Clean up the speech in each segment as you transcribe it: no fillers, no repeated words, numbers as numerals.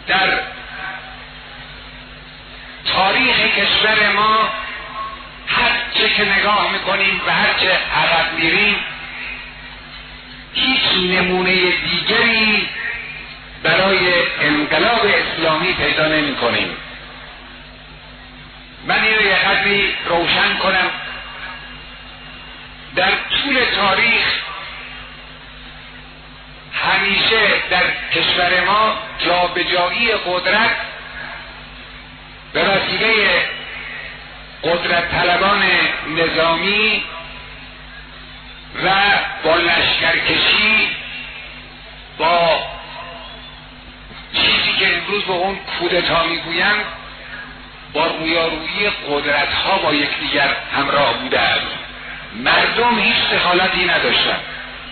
در تاریخ کشور ما هر چه که نگاه میکنیم و هر چه عقب میریم هیچ نمونه دیگری برای انقلاب اسلامی پیدا نمی کنیم. من اینو یه قدری روشن کنم. در طول تاریخ همیشه در کشور ما جابجایی قدرت به وسیله قدرت طلبان نظامی و با لشکرکشی، با چیزی که امروز به اون کودتا میگویند، با رویارویی قدرت ها با یکدیگر همراه بوده است. مردم هیچ دخالتی نداشتند.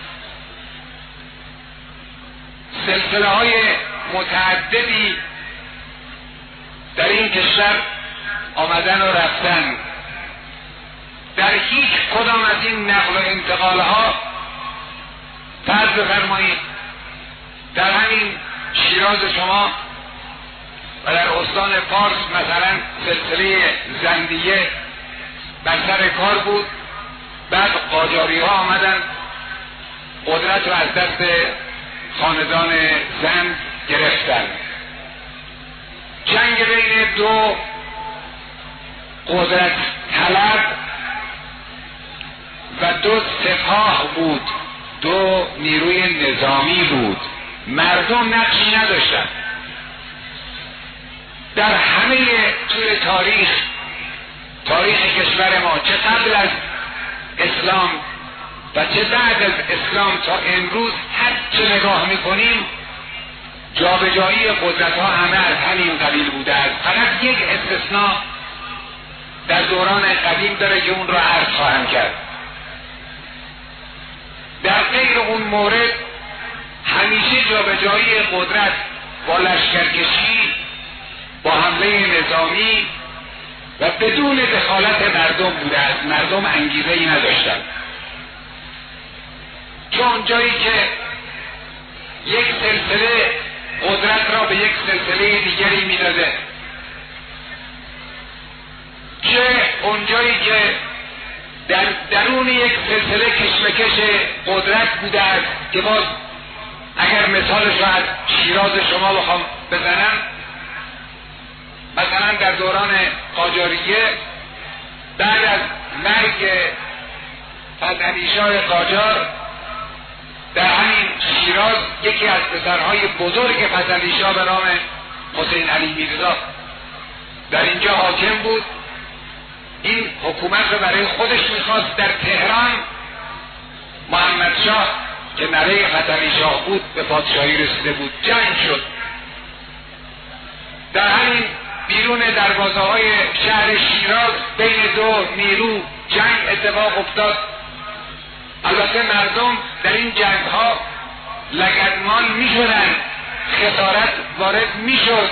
سلسله های متعددی در این کشور آمدن و رفتن. در هیچ کدام از این نقل و انتقال ها فرض بفرمایید در همین شیراز شما و در استان فارس مثلا سلسله زندیه بر سر کار بود، بعد قاجاری ها آمدن قدرت رو از دست خاندان زند گرفتن. جنگ بین دو قدرت طلب و دو سپاه بود، دو نیروی نظامی بود. مردم نقشی نداشتن. در همه طول تاریخ کشور ما، چه قبل از اسلام و چه بعد از اسلام تا امروز، هر چه نگاه میکنیم جابجایی قدرت ها همه از همین قبیل بوده است. فقط یک استثناء در دوران قدیم داره که اون را عرض خواهم کرد. در غیر اون مورد همیشه جابجایی قدرت با لشکرکشی، با حمله نظامی و بدون دخالت مردم بوده است. مردم انگیزه ای نداشتند. چون جایی که یک سلسله قدرت را به یک سلسله دیگری میداده، چه اونجایی که در درون یک سلسله کشمکش قدرت بوده است که باز اگر مثالش را از شیراز شما بخوام بزنم، مثلا در دوران قاجاریه بعد از مرگ فتحعلی شاه قاجار در همین شیراز یکی از پسرهای بزرگ فتحعلی شاه به نام حسین علی میرزا در اینجا حاکم بود. این حکومت رو برای خودش میخواست. در تهران محمد شاه که نوه فتحعلی شاه بود به پادشاهی رسیده بود. جنگ شد. در همین بیرون دروازه های شهر شیراز بین دو نیرو جنگ اتفاق افتاد. البته مردم در این جنگ ها لگدمال می شدن، خسارت وارد می شد،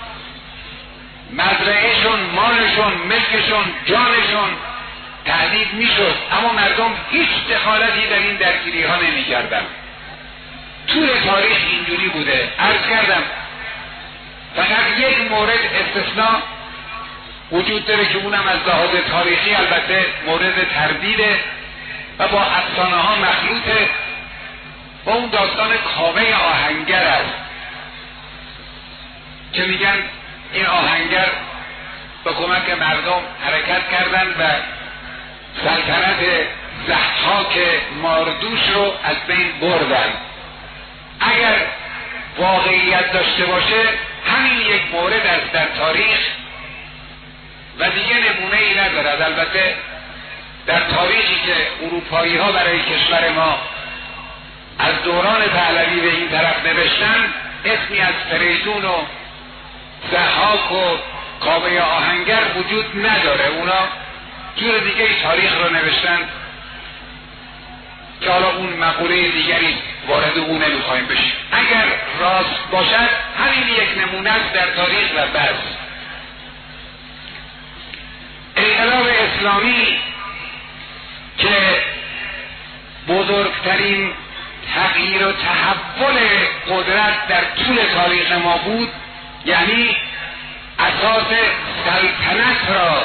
مزرعهشون، مالشون، ملکشون، جانشون تهدید می شد، اما مردم هیچ دخالتی در این درگیری ها نمی کردن. طول تاریخ اینجوری بوده. عرض کردم فقط یک مورد استثناء وجود داره که اونم از لحاظ تاریخی البته مورد تردیده و با افسانه ها مخلوطه، و اون داستان کاوه آهنگر است که میگن این آهنگر به کمک مردم حرکت کردن و سلطنت ضحاک ماردوش رو از بین بردن. اگر واقعیت داشته باشه همین یک مورد است در تاریخ و دیگه نمونه ای ندارد. البته در تاریخی که اروپایی ها برای کشور ما از دوران پهلوی به این طرف نوشتن، اسمی از فریدون و ضحاک و کاوه آهنگر وجود نداره. اونا جور دیگه ای تاریخ رو نوشتن که حالا اون مقوله دیگری وارد اون نمیخوایم بشیم. اگر راست باشد همین یک نمونه است در تاریخ و بس. انقلاب اسلامی که بزرگترین تغییر و تحول قدرت در طول تاریخ ما بود، یعنی اساس سلطنت را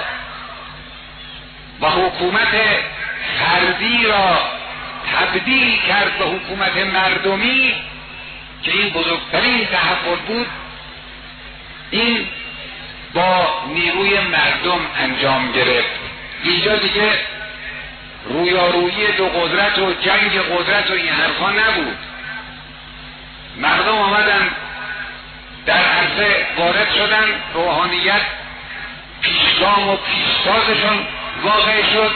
و حکومت فردی را تبدیل کرد به حکومت مردمی که این بزرگترین تحول بود. این با نیروی مردم انجام گرفت. اینجا دیگه رویارویی دو قدرت و جنگ قدرت و این حرفا نبود. مردم آمدن در عرصه وارد شدن، روحانیت پیشگام و پیشتازشون واقع شد.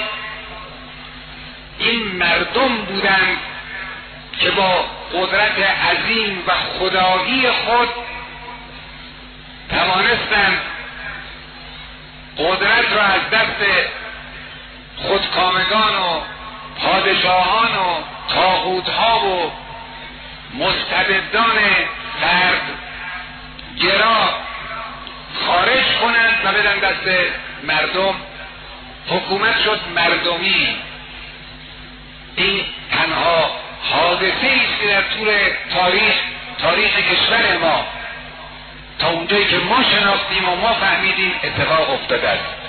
این مردم بودند که با قدرت عظیم و خدایی خود توانستند قدرت را از دست خودکامگان و پادشاهان و طاغوت‌ها و مستبدان فرد گرا خارج کنند و بدن دست مردم. حکومت شد مردمی. این تنها حادثه است که در طول تاریخ کشور ما تا اونجایی که ما شناختیم و ما فهمیدیم اتفاق افتاده است.